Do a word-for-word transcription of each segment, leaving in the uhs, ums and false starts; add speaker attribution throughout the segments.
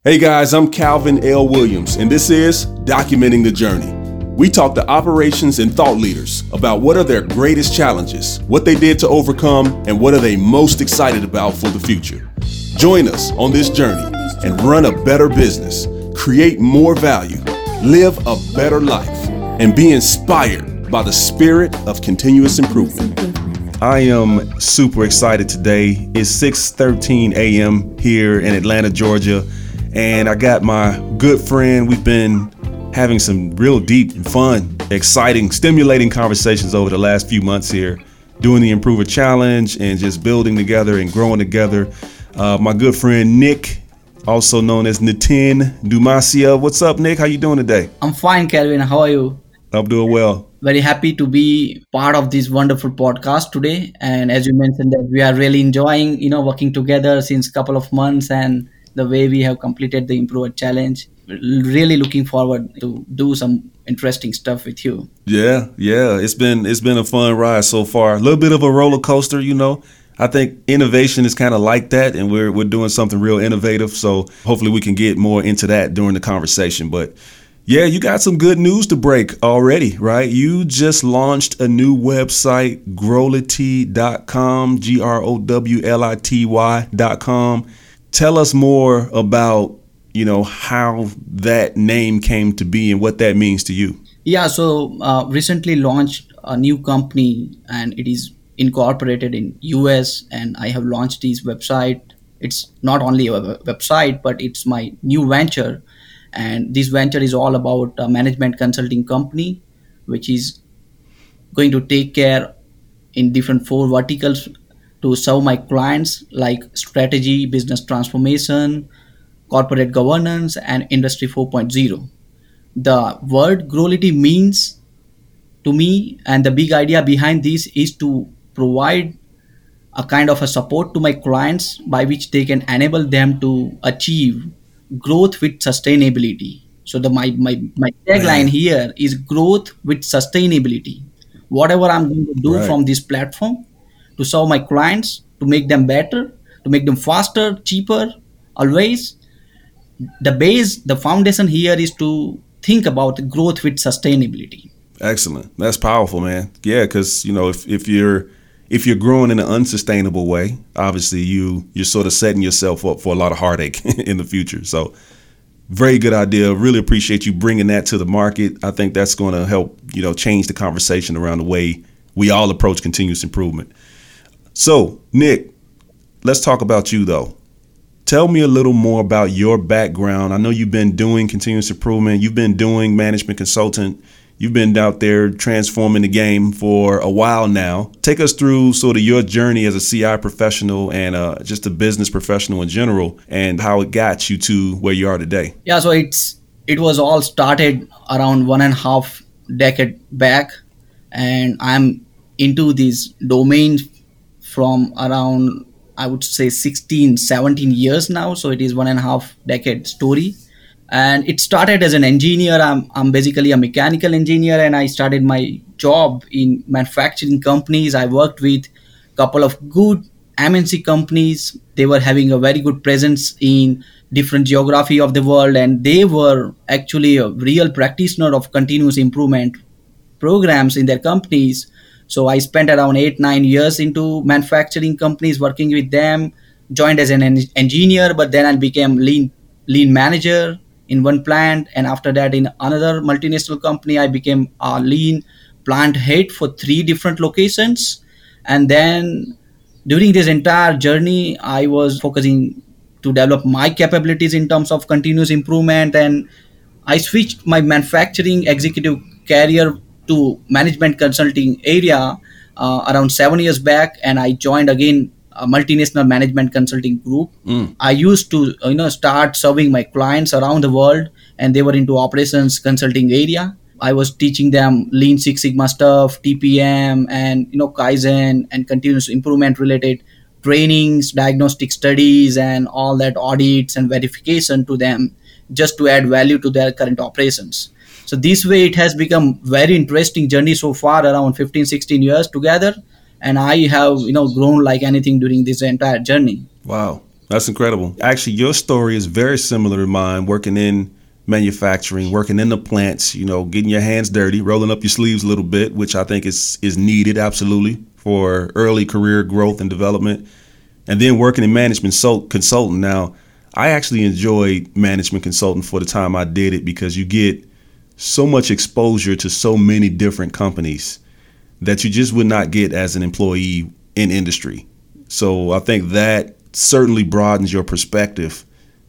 Speaker 1: Hey guys, I'm Calvin L. Williams, and this is Documenting the Journey. We talk to operations and thought leaders about what are their greatest challenges, what they did to overcome, and what are they most excited about for the future. Join us on this journey and run a better business, create more value, live a better life, and be inspired by the spirit of continuous improvement. I am super excited today. It's six thirteen a.m. here in Atlanta, Georgia. And I got my good friend. We've been having some real deep and fun, exciting, stimulating conversations over the last few months here, doing the Improver Challenge and just building together and growing together. Uh, my good friend, Nick, also known as Nitin Dumasia. What's up, Nick? How you doing today?
Speaker 2: I'm fine, Calvin. How are you?
Speaker 1: I'm doing well.
Speaker 2: Very happy to be part of this wonderful podcast today. And as you mentioned, that we are really enjoying, you know, working together since a couple of months, and the way we have completed the Improver Challenge. Really looking forward to do some interesting stuff with you.
Speaker 1: Yeah, yeah. It's been it's been a fun ride so far. A little bit of a roller coaster, you know. I think innovation is kind of like that, and we're we're doing something real innovative. So hopefully we can get more into that during the conversation. But yeah, you got some good news to break already, right? You just launched a new website, growlity dot com, G R O W L I T Y dot com. Tell us more about, you know, how that name came to be and what that means to you.
Speaker 2: Yeah, so uh, recently launched a new company, and it is incorporated in U S, and I have launched this website. It's not only a website, but it's my new venture. And this venture is all about a management consulting company, which is going to take care in different four verticals to serve my clients like strategy, business transformation, corporate governance, and industry four point oh. The word Growlity means to me, and the big idea behind this is to provide a kind of a support to my clients by which they can enable them to achieve growth with sustainability. So the my my, my tagline here is growth with sustainability. Whatever I'm going to do
Speaker 1: Right.
Speaker 2: from this platform to serve my clients, to make them better, to make them faster, cheaper, always. The base, the foundation here is to think about growth with sustainability.
Speaker 1: Excellent. That's powerful, man. Yeah, because you know, if, if you're if you're growing in an unsustainable way, obviously you you're sort of setting yourself up for a lot of heartache in the future. So, very good idea. Really appreciate you bringing that to the market. I think that's going to help, you know, change the conversation around the way we all approach continuous improvement. So, Nick, let's talk about you though. Tell me a little more about your background. I know you've been doing continuous improvement. You've been doing management consultant. You've been out there transforming the game for a while now. Take us through sort of your journey as a C I professional and uh, just a business professional in general, and how it got you to where you are today.
Speaker 2: Yeah, so it's it was all started around one and a half decade back, and I'm into this domain from around, I would say, sixteen, seventeen years now. So it is one and a half decade story. And it started as an engineer. I'm, I'm basically a mechanical engineer, and I started my job in manufacturing companies. I worked with a couple of good M N C companies. They were having a very good presence in different geography of the world, and they were actually a real practitioner of continuous improvement programs in their companies. So I spent around eight, nine years into manufacturing companies working with them, joined as an en- engineer, but then I became lean lean manager in one plant. And after that, in another multinational company, I became a lean plant head for three different locations. And then during this entire journey, I was focusing to develop my capabilities in terms of continuous improvement. And I switched my manufacturing executive career to management consulting area uh, around seven years back, and I joined again a multinational management consulting group.
Speaker 1: Mm.
Speaker 2: I used to you know start serving my clients around the world, and they were into operations consulting area. I was teaching them Lean Six Sigma stuff, T P M, and you know Kaizen and continuous improvement related trainings, diagnostic studies, and all that audits and verification to them, just to add value to their current operations. So this way it has become very interesting journey so far, around fifteen, sixteen years together. And I have, you know, grown like anything during this entire journey.
Speaker 1: Wow. That's incredible. Actually, your story is very similar to mine, working in manufacturing, working in the plants, you know, getting your hands dirty, rolling up your sleeves a little bit, which I think is is needed absolutely for early career growth and development. And then working in management so, consultant. Now, I actually enjoyed management consulting for the time I did it because you get so much exposure to so many different companies that you just would not get as an employee in industry. So I think that certainly broadens your perspective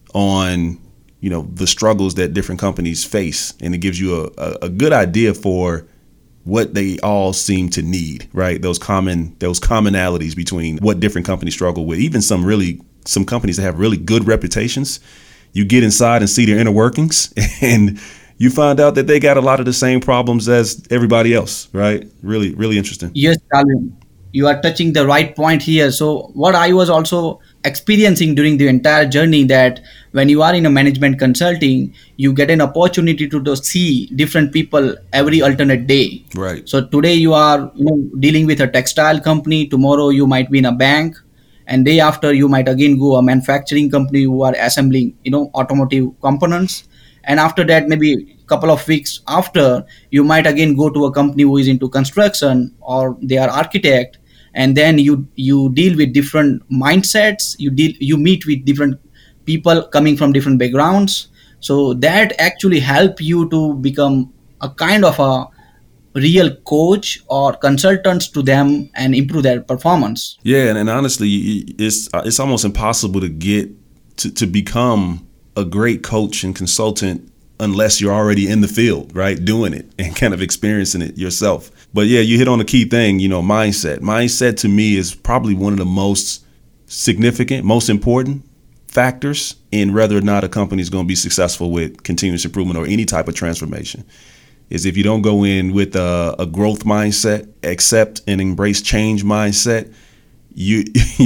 Speaker 1: on, you know, the struggles that different companies face, and it gives you a, a, a good idea for what they all seem to need, right? Those common those commonalities between what different companies struggle with. Even some really some companies that have really good reputations, you get inside and see their inner workings, and you find out that they got a lot of the same problems as everybody else, right? Really, really interesting.
Speaker 2: Yes, Calvin, you are touching the right point here. So what I was also experiencing during the entire journey, that when you are in a management consulting, you get an opportunity to, to see different people every alternate day.
Speaker 1: Right.
Speaker 2: So today you are, you know, dealing with a textile company. Tomorrow you might be in a bank, and day after you might again go a manufacturing company who are assembling, you know, automotive components. And after that, maybe a couple of weeks after, you might again go to a company who is into construction, or they are architect. And then you you deal with different mindsets. You deal you meet with different people coming from different backgrounds. So that actually help you to become a kind of a real coach or consultants to them and improve their performance.
Speaker 1: Yeah, and, and honestly, it's it's almost impossible to get to, to become a great coach and consultant unless you're already in the field, right? Doing it and kind of experiencing it yourself. But yeah, you hit on a key thing, you know, mindset. Mindset to me is probably one of the most significant, most important factors in whether or not a company is going to be successful with continuous improvement or any type of transformation. Is if you don't go in with a, a growth mindset, accept and embrace change mindset, you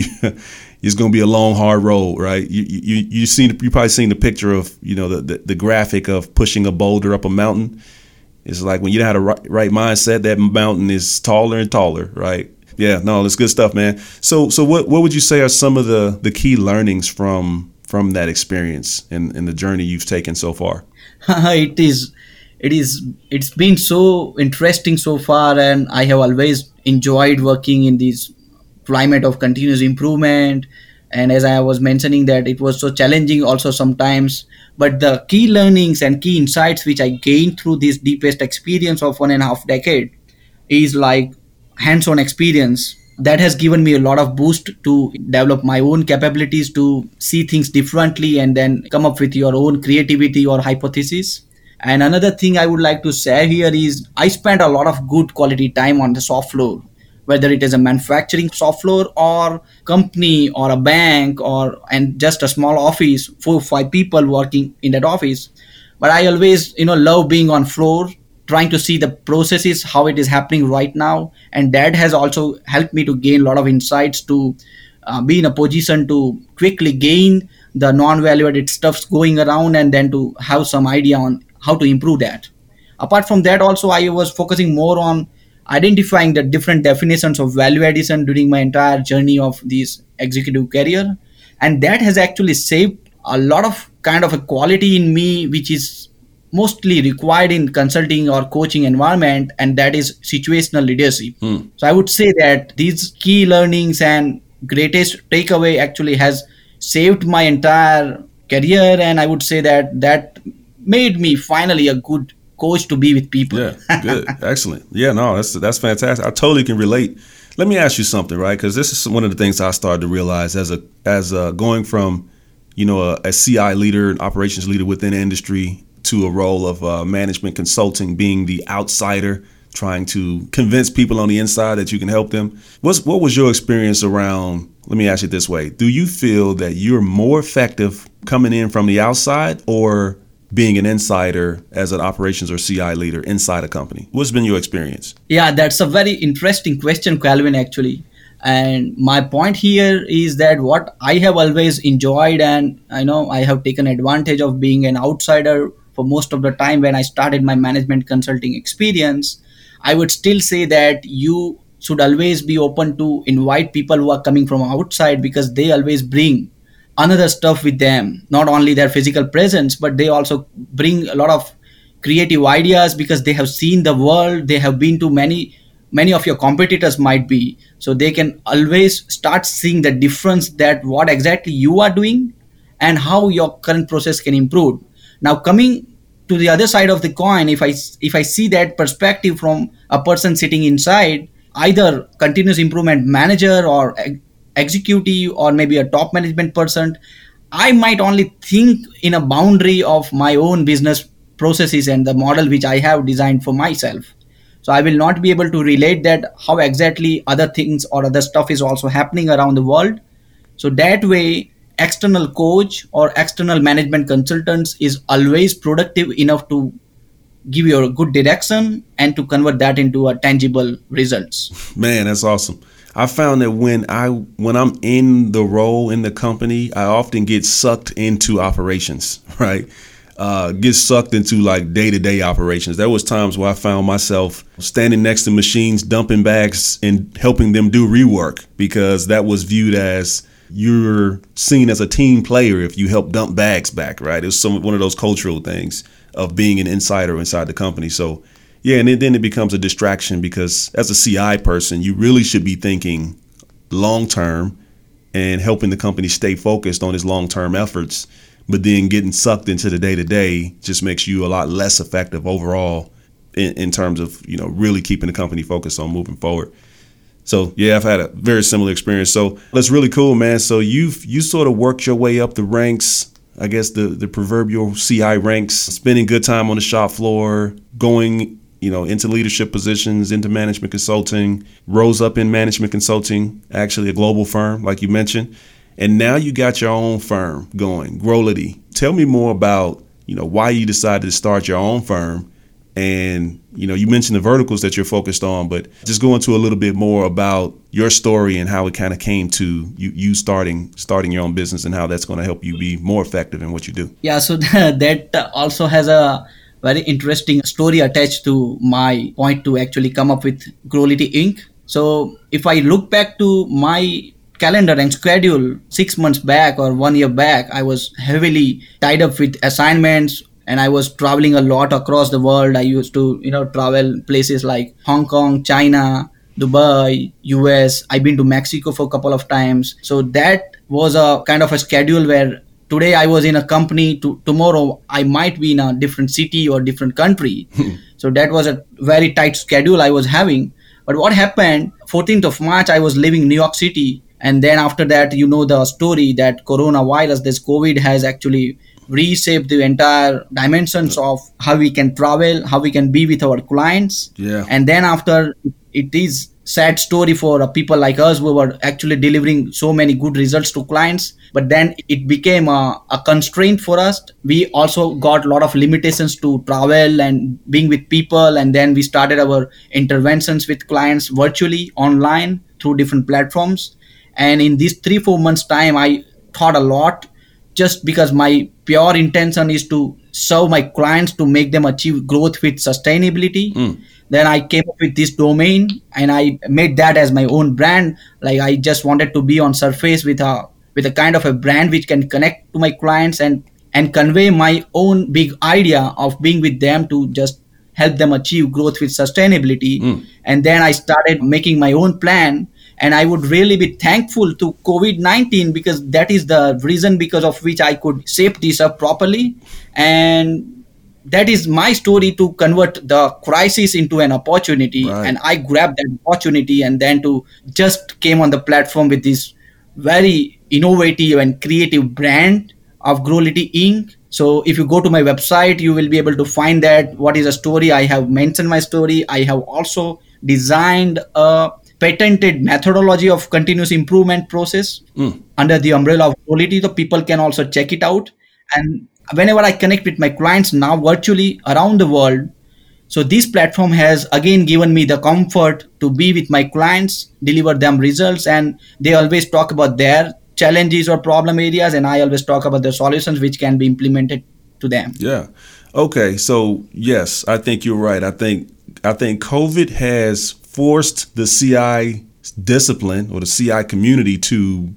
Speaker 1: it's going to be a long, hard road, right? You you you seen you probably seen the picture of, you know, the, the the graphic of pushing a boulder up a mountain. It's like when you don't have the right, right mindset, that mountain is taller and taller, right? Yeah, no, that's good stuff, man. So so what what would you say are some of the the key learnings from from that experience and, and the journey you've taken so far?
Speaker 2: it is it is it's been so interesting so far, and I have always enjoyed working in this climate of continuous improvement. And as I was mentioning, that it was so challenging also sometimes, but the key learnings and key insights which I gained through this deepest experience of one and a half decade is like hands-on experience that has given me a lot of boost to develop my own capabilities to see things differently and then come up with your own creativity or hypothesis. And another thing I would like to say here is I spent a lot of good quality time on the shop floor, whether it is a manufacturing shop floor or company or a bank or and just a small office, four or five people working in that office. But I always, you know, love being on floor, trying to see the processes, how it is happening right now. And that has also helped me to gain a lot of insights to uh, be in a position to quickly gain the non-value added stuffs going around and then to have some idea on how to improve that. Apart from that, also I was focusing more on identifying the different definitions of value addition during my entire journey of this executive career. And that has actually saved a lot of kind of a quality in me, which is mostly required in consulting or coaching environment, and that is situational leadership. Hmm. So I would say that these key learnings and greatest takeaway actually has saved my entire career, and I would say that that made me finally a good coach to be with people.
Speaker 1: Yeah, good, excellent. Yeah, no, that's that's fantastic. I totally can relate. Let me ask you something, right? Because this is one of the things I started to realize as a as a, going from, you know, a, a C I leader, an operations leader within the industry, to a role of uh, management consulting, being the outsider, trying to convince people on the inside that you can help them. What's, what was your experience around, let me ask you this way, do you feel that you're more effective coming in from the outside or being an insider as an operations or C I leader inside a company? What's been your experience?
Speaker 2: Yeah, that's a very interesting question, Calvin, actually. And my point here is that what I have always enjoyed, and I know I have taken advantage of being an outsider for most of the time when I started my management consulting experience, I would still say that you should always be open to invite people who are coming from outside, because they always bring another stuff with them, not only their physical presence, but they also bring a lot of creative ideas because they have seen the world, they have been to many many of your competitors might be, so they can always start seeing the difference that what exactly you are doing and how your current process can improve. Now coming to the other side of the coin, if i if i see that perspective from a person sitting inside, either continuous improvement manager or ex- executive or maybe a top management person, I might only think in a boundary of my own business processes and the model which I have designed for myself. So I will not be able to relate that how exactly other things or other stuff is also happening around the world. So that way, external coach or external management consultants is always productive enough to give you a good direction and to convert that into a tangible results.
Speaker 1: Man, that's awesome. I found that when I when I'm in the role in the company, I often get sucked into operations, right? Uh, get sucked into like day-to-day operations. There was times where I found myself standing next to machines, dumping bags and helping them do rework because that was viewed as you're seen as a team player if you help dump bags back, right? It was some one of those cultural things of being an insider inside the company. So yeah, and then it becomes a distraction because as a C I person, you really should be thinking long-term and helping the company stay focused on its long-term efforts. But then getting sucked into the day-to-day just makes you a lot less effective overall in, in terms of, you know, really keeping the company focused on moving forward. So, yeah, I've had a very similar experience. So that's really cool, man. So you've you sort of worked your way up the ranks, I guess the, the proverbial C I ranks, spending good time on the shop floor, going, you know, into leadership positions, into management consulting, rose up in management consulting, actually a global firm, like you mentioned. And now you got your own firm going, Growlity. Tell me more about, you know, why you decided to start your own firm. And, you know, you mentioned the verticals that you're focused on, but just go into a little bit more about your story and how it kind of came to you, you starting starting your own business and how that's going to help you be more effective in what you do.
Speaker 2: Yeah, so that also has a very interesting story attached to my point to actually come up with Growlity Incorporated. So if I look back to my calendar and schedule six months back or one year back, I was heavily tied up with assignments and I was traveling a lot across the world. I used to, you know, travel places like Hong Kong, China, Dubai, U S. I've been to Mexico for a couple of times. So that was a kind of a schedule where today I was in a company, to tomorrow I might be in a different city or different country. So that was a very tight schedule I was having. But what happened, fourteenth of March, I was leaving New York City. And then after that, you know the story that coronavirus, this COVID has actually reshaped the entire dimensions of how we can travel, how we can be with our clients.
Speaker 1: Yeah.
Speaker 2: And then after, it is sad story for people like us who were actually delivering so many good results to clients. But then it became a, a constraint for us. We also got a lot of limitations to travel and being with people. And then we started our interventions with clients virtually online through different platforms. And in these three, four months time, I thought a lot just because my pure intention is to serve my clients to make them achieve growth with sustainability. Mm. Then I came up with this domain and I made that as my own brand. Like I just wanted to be on surface with a with a kind of a brand which can connect to my clients and, and convey my own big idea of being with them to just help them achieve growth with sustainability. Mm. And then I started making my own plan. And I would really be thankful to COVID nineteen because that is the reason because of which I could shape this up properly. And that is my story to convert the crisis into an opportunity. Right. And I grabbed that opportunity and then to just came on the platform with this very innovative and creative brand of Growlity Incorporated. So if you go to my website, you will be able to find that what is a story. I have mentioned my story. I have also designed a patented methodology of continuous improvement process mm. under the umbrella of Growlity. The people can also check it out. And whenever I connect with my clients now virtually around the world, so this platform has again given me the comfort to be with my clients, deliver them results, and they always talk about their challenges or problem areas, and I always talk about the solutions which can be implemented to them.
Speaker 1: Yeah. Okay. So yes, I think you're right. I think I think COVID has forced the C I discipline or the C I community to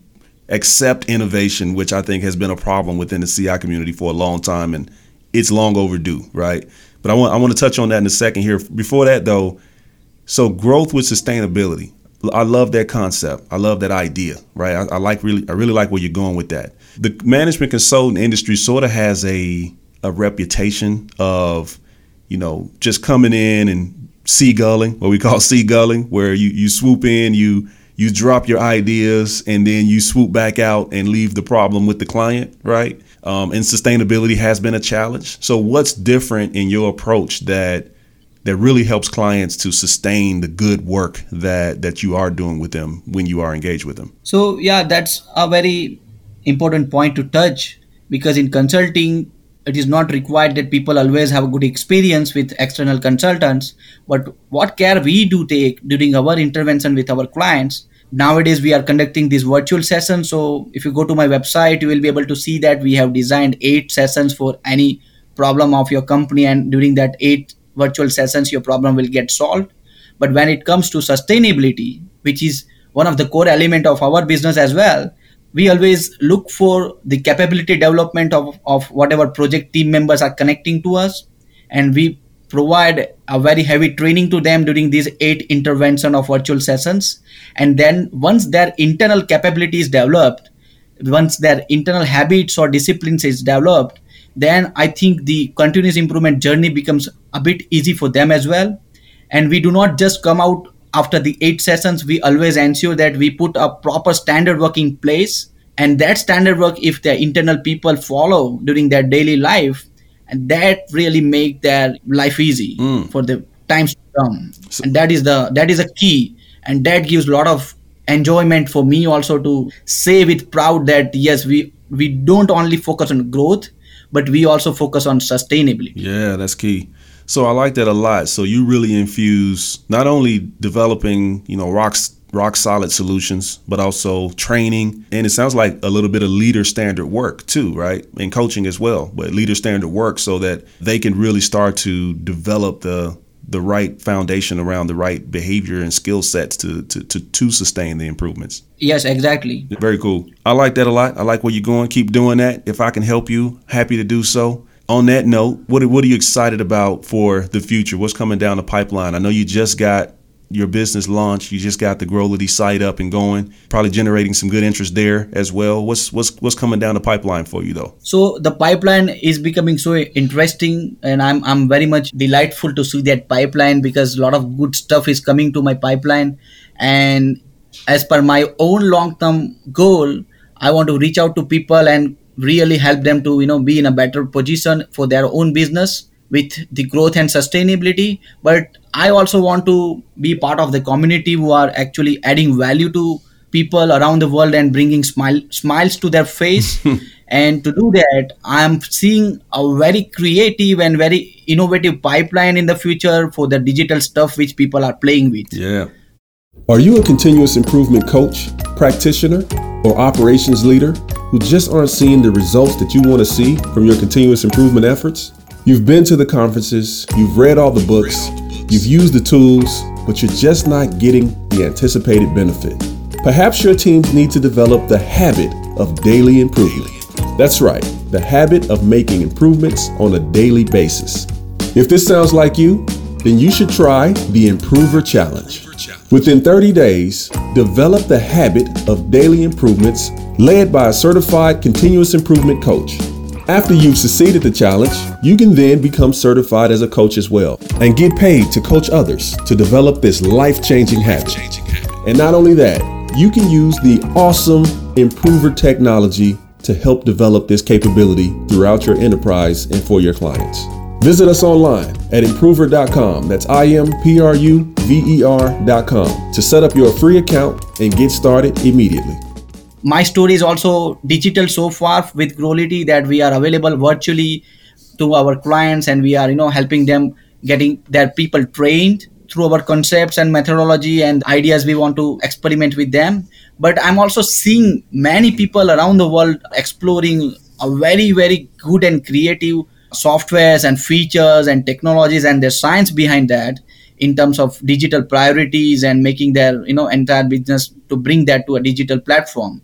Speaker 1: accept innovation, which I think has been a problem within the C I community for a long time, and it's long overdue, right? But I want I want to touch on that in a second here. Before that, though, so growth with sustainability. I love that concept. I love that idea, right? I, I like really I really like where you're going with that. The management consulting industry sort of has a a reputation of, you know, just coming in and seagulling, what we call seagulling, where you, you swoop in, you you drop your ideas, and then you swoop back out and leave the problem with the client, right? Um, and sustainability has been a challenge. So what's different in your approach that that really helps clients to sustain the good work that that you are doing with them when you are engaged with them?
Speaker 2: So yeah, that's a very important point to touch, because in consulting, it is not required that people always have a good experience with external consultants, but what care we do take during our intervention with our clients. Nowadays, we are conducting these virtual sessions. So if you go to my website, you will be able to see that we have designed eight sessions for any problem of your company. And during that eight virtual sessions, your problem will get solved. But when it comes to sustainability, which is one of the core element of our business as well, we always look for the capability development of, of whatever project team members are connecting to us. And we provide a very heavy training to them during these eight intervention of virtual sessions. And then once their internal capability is developed, once their internal habits or disciplines is developed, then I think the continuous improvement journey becomes a bit easy for them as well. And we do not just come out after the eight sessions. We always ensure that we put a proper standard work in place. And that standard work, if the internal people follow during their daily life, and that really make their life easy mm. for the times to come. So, and that is the that is a key. And that gives a lot of enjoyment for me also to say with proud that yes, we we don't only focus on growth, but we also focus on sustainability.
Speaker 1: Yeah, that's key. So I like that a lot. So you really infuse not only developing, you know, rock, rock solid solutions, but also training. And it sounds like a little bit of leader standard work too, right? And coaching as well, but leader standard work so that they can really start to develop the the right foundation around the right behavior and skill sets to, to, to, to sustain the improvements.
Speaker 2: Yes, exactly.
Speaker 1: Very cool. I like that a lot. I like where you're going. Keep doing that. If I can help you, happy to do so. On that note, what are, what are you excited about for the future? What's coming down the pipeline? I know you just got your business launched. You just got the Growlity site up and going, probably generating some good interest there as well. What's what's what's coming down the pipeline for you though?
Speaker 2: So the pipeline is becoming so interesting, and I'm I'm very much delightful to see that pipeline, because a lot of good stuff is coming to my pipeline. And as per my own long-term goal, I want to reach out to people and really help them to, you know, be in a better position for their own business with the growth and sustainability. But I also want to be part of the community who are actually adding value to people around the world and bringing smile, smiles to their face. And to do that, I'm seeing a very creative and very innovative pipeline in the future for the digital stuff which people are playing with.
Speaker 1: Yeah.
Speaker 3: Are you a continuous improvement coach, practitioner, or operations leader who just aren't seeing the results that you want to see from your continuous improvement efforts? You've been to the conferences, you've read all the books, you've used the tools, but you're just not getting the anticipated benefit. Perhaps your teams need to develop the habit of daily improvement. That's right, the habit of making improvements on a daily basis. If this sounds like you, then you should try the Improver Challenge. Within thirty days, develop the habit of daily improvements led by a certified continuous improvement coach. After you've succeeded the challenge, you can then become certified as a coach as well and get paid to coach others to develop this life-changing habit. And not only that, you can use the awesome Improver technology to help develop this capability throughout your enterprise and for your clients. Visit us online at improver dot com. That's I M P R U V E R dot com to set up your free account and get started immediately.
Speaker 2: My story is also digital so far with Growlity, that we are available virtually to our clients, and we are, you know, helping them getting their people trained through our concepts and methodology and ideas we want to experiment with them. But I'm also seeing many people around the world exploring a very, very good and creative softwares and features and technologies and their science behind that in terms of digital priorities and making their, you know, entire business to bring that to a digital platform. Mm.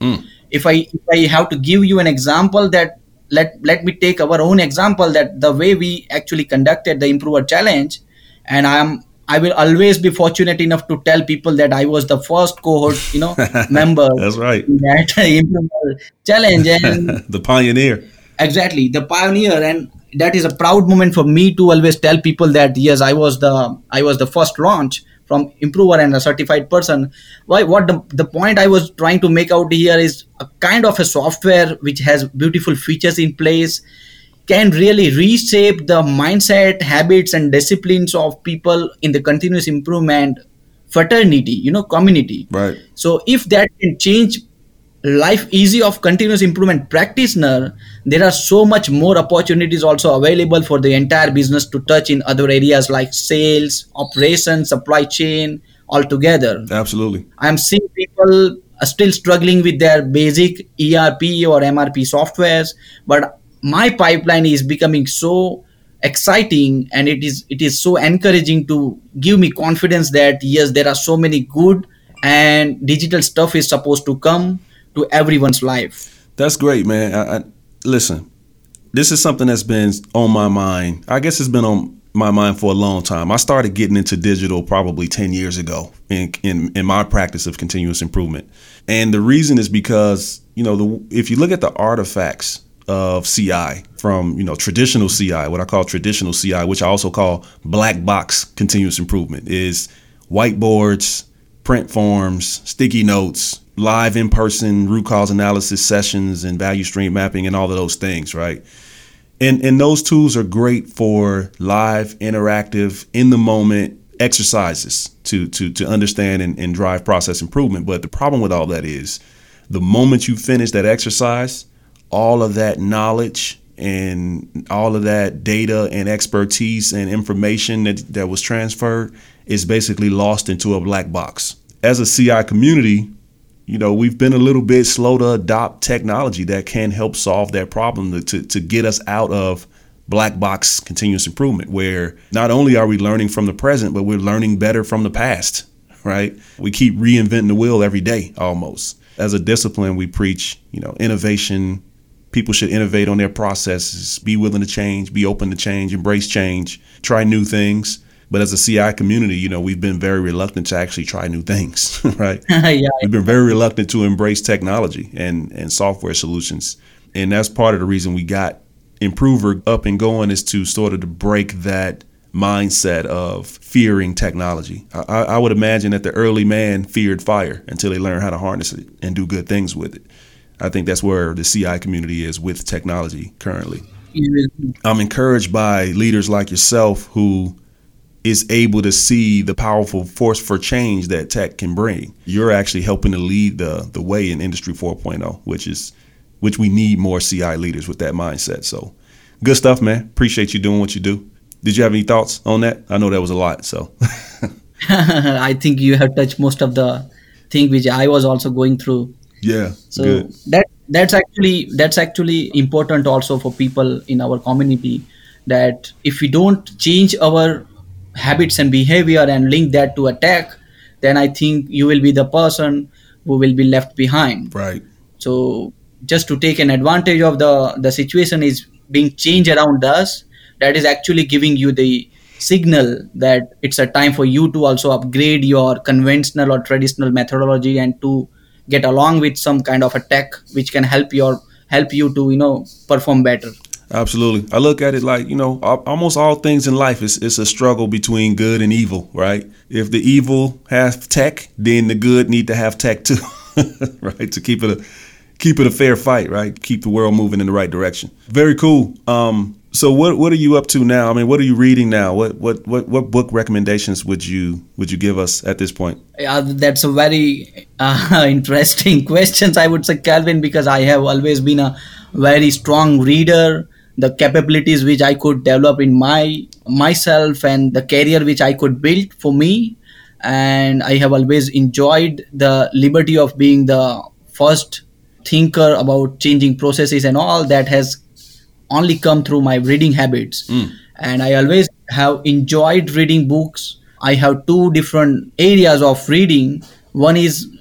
Speaker 2: if I if I have to give you an example, that let let me take our own example, that the way we actually conducted the Improver Challenge, and I am I will always be fortunate enough to tell people that I was the first cohort, you know, member
Speaker 1: That's right.
Speaker 2: in that Improver Challenge, and
Speaker 1: The pioneer.
Speaker 2: exactly the pioneer. And that is a proud moment for me to always tell people that yes, I was the I was the first launch from Improver and a certified person. Why? What the, the point I was trying to make out here is a kind of a software which has beautiful features in place, can really reshape the mindset, habits, and disciplines of people in the continuous improvement fraternity, you know, community.
Speaker 1: Right.
Speaker 2: So if that can change life easy of continuous improvement practitioner, there are so much more opportunities also available for the entire business to touch in other areas like sales, operations, supply chain altogether.
Speaker 1: Absolutely.
Speaker 2: I'm seeing people are still struggling with their basic E R P or M R P softwares, but my pipeline is becoming so exciting, and it is it is so encouraging to give me confidence that yes, there are so many good and digital stuff is supposed to come to everyone's life.
Speaker 1: That's great, man. I, I, listen, this is something that's been on my mind. I guess it's been on my mind for a long time. I started getting into digital probably ten years ago in in, in my practice of continuous improvement. And the reason is because, you know, the, if you look at the artifacts of C I from, you know, traditional C I, what I call traditional C I, which I also call black box continuous improvement, is whiteboards, print forms, sticky notes, live in-person root cause analysis sessions, and value stream mapping, and all of those things, right? And and those tools are great for live, interactive, in the moment exercises to to to understand and, and drive process improvement. But the problem with all that is the moment you finish that exercise, all of that knowledge and all of that data and expertise and information that, that was transferred is basically lost into a black box. As a C I community, you know, we've been a little bit slow to adopt technology that can help solve that problem to, to, to get us out of black box continuous improvement, where not only are we learning from the present, but we're learning better from the past, right? We keep reinventing the wheel every day almost. As a discipline, we preach, you know, innovation. People should innovate on their processes, be willing to change, be open to change, embrace change, try new things. But as a C I community, you know, we've been very reluctant to actually try new things, right?
Speaker 2: Yeah.
Speaker 1: We've been very reluctant to embrace technology and, and software solutions. And that's part of the reason we got Improver up and going, is to sort of to break that mindset of fearing technology. I, I would imagine that the early man feared fire until they learned how to harness it and do good things with it. I think that's where the C I community is with technology currently. I'm encouraged by leaders like yourself who is able to see the powerful force for change that tech can bring. You're actually helping to lead the the way in Industry four point oh, which is which we need more C I leaders with that mindset. So good stuff, man. Appreciate you doing what you do. Did you have any thoughts on that? I know that was a lot, so.
Speaker 2: I think you have touched most of the thing which I was also going through.
Speaker 1: Yeah,
Speaker 2: so
Speaker 1: good.
Speaker 2: that that's actually that's actually important also for people in our community, that if we don't change our habits and behavior and link that to a tech, then I think you will be the person who will be left behind.
Speaker 1: Right.
Speaker 2: So just to take an advantage of the the situation is being changed around us, that is actually giving you the signal that it's a time for you to also upgrade your conventional or traditional methodology and to get along with some kind of a tech which can help your help you to, you know, perform better.
Speaker 1: Absolutely. I look at it like, you know, almost all things in life is it's a struggle between good and evil, right? If the evil has tech, then the good need to have tech too, right? To keep it a keep it a fair fight, right? Keep the world moving in the right direction. Very cool. Um, so what what are you up to now? I mean, what are you reading now? What what what what book recommendations would you would you give us at this point?
Speaker 2: Yeah, that's a very uh, interesting questions, I would say, Calvin, because I have always been a very strong reader. The capabilities which I could develop in my myself and the career which I could build for me, and I have always enjoyed the liberty of being the first thinker about changing processes and all that has only come through my reading habits. Mm. And I always have enjoyed reading books. I have two different areas of reading. One is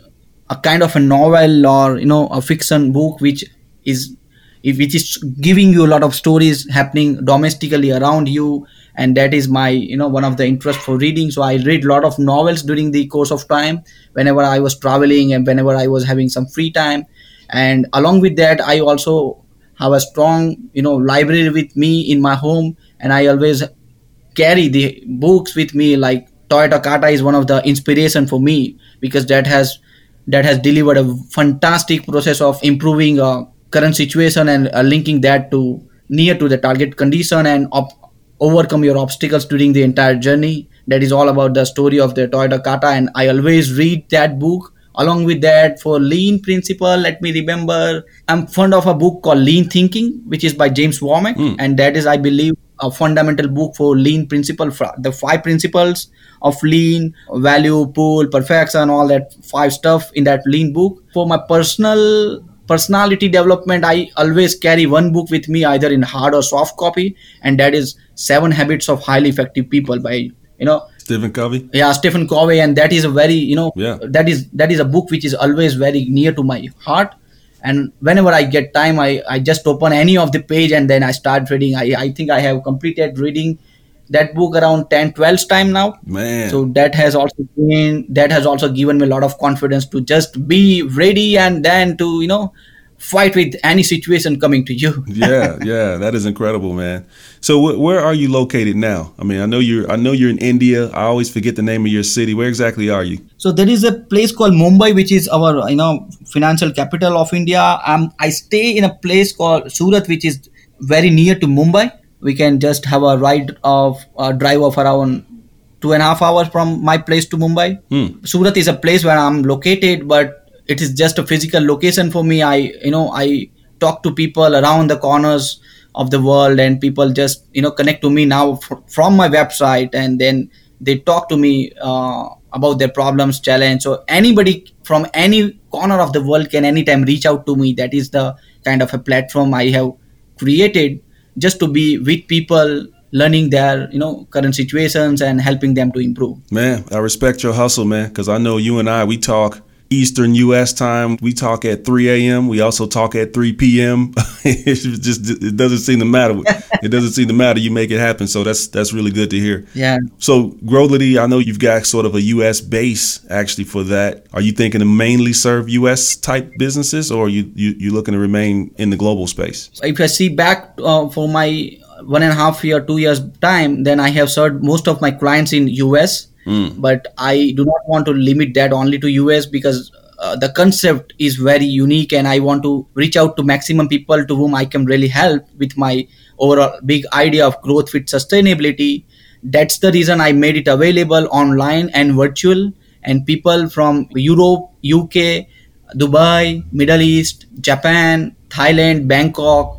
Speaker 2: a kind of a novel or you know a fiction book which is which is giving you a lot of stories happening domestically around you, and that is my you know one of the interest for reading. So I read a lot of novels during the course of time whenever I was traveling and whenever I was having some free time. And along with that, I also have a strong you know library with me in my home, and I always carry the books with me. Like Toyota Kata is one of the inspiration for me, because that has that has delivered a fantastic process of improving uh, current situation and uh, linking that to near to the target condition and op- overcome your obstacles during the entire journey. That is all about the story of the Toyota Kata, and I always read that book. Along with that, for lean principle, let me remember, I'm fond of a book called Lean Thinking, which is by James Womack, mm. and that is, I believe, a fundamental book for lean principle, the five principles of lean, value, pool, perfection, all that five stuff in that lean book. For my personal personality development, I always carry one book with me, either in hard or soft copy, and that is Seven Habits of Highly Effective People by you know
Speaker 1: Stephen Covey.
Speaker 2: Yeah, Stephen Covey, and that is a very you know
Speaker 1: yeah.
Speaker 2: that is that is a book which is always very near to my heart. And whenever I get time, I, I just open any of the page and then I start reading. I, I think I have completed reading that book around ten, twelve time now.
Speaker 1: Man.
Speaker 2: So that has also been, that has also given me a lot of confidence to just be ready and then to, you know, fight with any situation coming to you.
Speaker 1: yeah, yeah, that is incredible, man. So wh- where are you located now? I mean, I know you're I know you're in India. I always forget the name of your city. Where exactly are you?
Speaker 2: So there is a place called Mumbai, which is our you know financial capital of India. Um, I stay in a place called Surat, which is very near to Mumbai. We can just have a ride of a drive of around two and a half hours from my place to Mumbai.
Speaker 1: Hmm.
Speaker 2: Surat is a place where I'm located, but it is just a physical location for me. I, you know, I talk to people around the corners of the world, and people just, you know, connect to me now fr- from my website, and then they talk to me uh, about their problems, challenge. So anybody from any corner of the world can anytime reach out to me. That is the kind of a platform I have created just to be with people, learning their, you know, current situations and helping them to improve.
Speaker 1: Man, I respect your hustle, man, because I know you and I, we talk Eastern U S time. We talk at three a.m. We also talk at three p.m. It just it doesn't seem to matter. It doesn't seem to matter. You make it happen. So that's that's really good to hear.
Speaker 2: Yeah.
Speaker 1: So Growlity, I know you've got sort of a U S base actually for that. Are you thinking to mainly serve U S type businesses, or are you you you looking to remain in the global space?
Speaker 2: If I see back uh, for my one and a half year, two years time, then I have served most of my clients in U S. Mm. But I do not want to limit that only to U S, because uh, the concept is very unique, and I want to reach out to maximum people to whom I can really help with my overall big idea of growth with sustainability. That's the reason I made it available online and virtual, and people from Europe, U K, Dubai, Middle East, Japan, Thailand, Bangkok,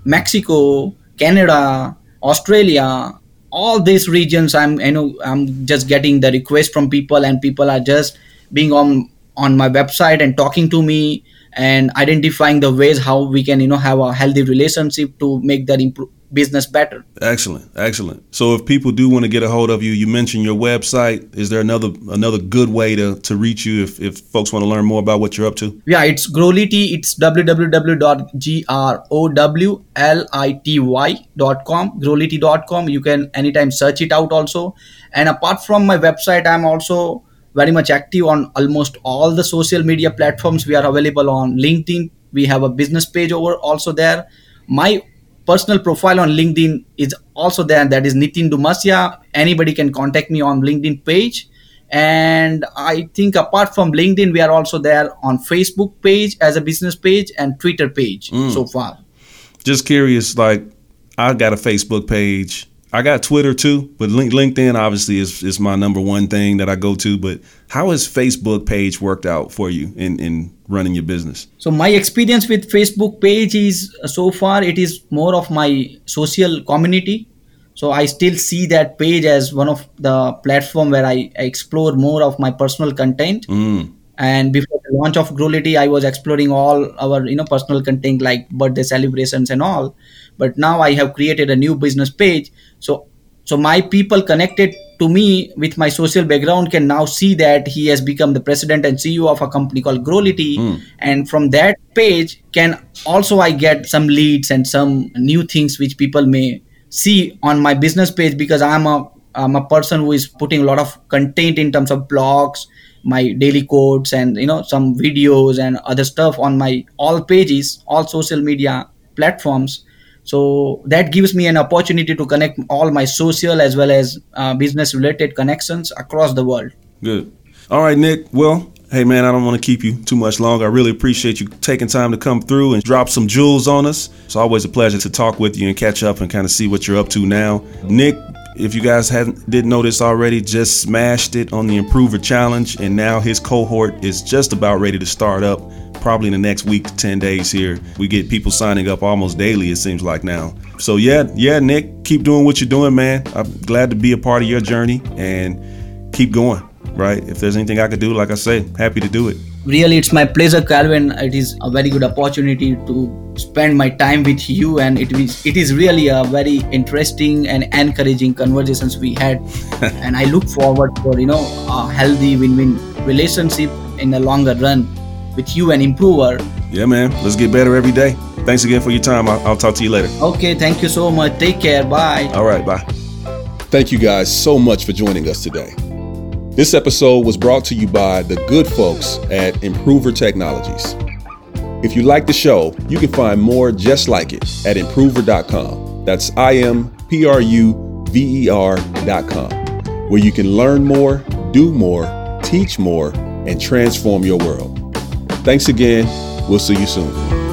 Speaker 2: Mexico, Canada, Australia, all these regions, I'm you know I'm just getting the request from people, and people are just being on on my website and talking to me and identifying the ways how we can you know have a healthy relationship to make their improve business better.
Speaker 1: Excellent, excellent. So if people do want to get a hold of you, you mentioned your website. Is there another another good way to, to reach you if, if folks want to learn more about what you're up to?
Speaker 2: Yeah, it's Growlity. It's w w w dot growlity dot com, growlity dot com. You can anytime search it out also. And apart from my website, I'm also very much active on almost all the social media platforms. We are available on LinkedIn. We have a business page over also there. My personal profile on LinkedIn is also there, and that is Nitin Dumasya. Anybody can contact me on LinkedIn page. And I think apart from LinkedIn, we are also there on Facebook page as a business page and Twitter page mm. so far.
Speaker 1: Just curious, like I got a Facebook page. I got Twitter too, but LinkedIn obviously is, is my number one thing that I go to. But how has Facebook page worked out for you in, in running your business?
Speaker 2: So my experience with Facebook page is uh, so far it is more of my social community. So I still see that page as one of the platform where I, I explore more of my personal content. Mm. And before the launch of Growlity, I was exploring all our you know personal content like birthday celebrations and all. But now I have created a new business page. So So my people connected to me with my social background can now see that he has become the president and C E O of a company called Growlity. Mm. And from that page can also I get some leads and some new things which people may see on my business page, because I'm a I'm a person who is putting a lot of content in terms of blogs, my daily quotes, and you know some videos and other stuff on my all pages, all social media platforms. So that gives me an opportunity to connect all my social as well as uh, business related connections across the world.
Speaker 4: Good. All right, Nick. Well, hey, man, I don't want to keep you too much longer. I really appreciate you taking time to come through and drop some jewels on us. It's always a pleasure to talk with you and catch up and kind of see what you're up to now. Nick, if you guys hadn't didn't know this already, just smashed it on the Improver Challenge, and now his cohort is just about ready to start up. Probably in the next week to ten days here. We get people signing up almost daily, it seems like now. So yeah, yeah, Nick, keep doing what you're doing, man. I'm glad to be a part of your journey, and keep going, right? If there's anything I could do, like I say, happy to do it.
Speaker 2: Really, it's my pleasure, Calvin. It is a very good opportunity to spend my time with you, and it is it is really a very interesting and encouraging conversations we had. And I look forward for, you know, a healthy win-win relationship in the longer run with you and Improver.
Speaker 4: Yeah, man. Let's get better every day. Thanks again for your time. I'll, I'll talk to you later.
Speaker 2: Okay. Thank you so much. Take care. Bye.
Speaker 4: All right. Bye.
Speaker 1: Thank you guys so much for joining us today. This episode was brought to you by the good folks at Improver Technologies. If you like the show, you can find more just like it at improver dot com. That's I M P R U V E R dot com, where you can learn more, do more, teach more, and transform your world. Thanks again. We'll see you soon.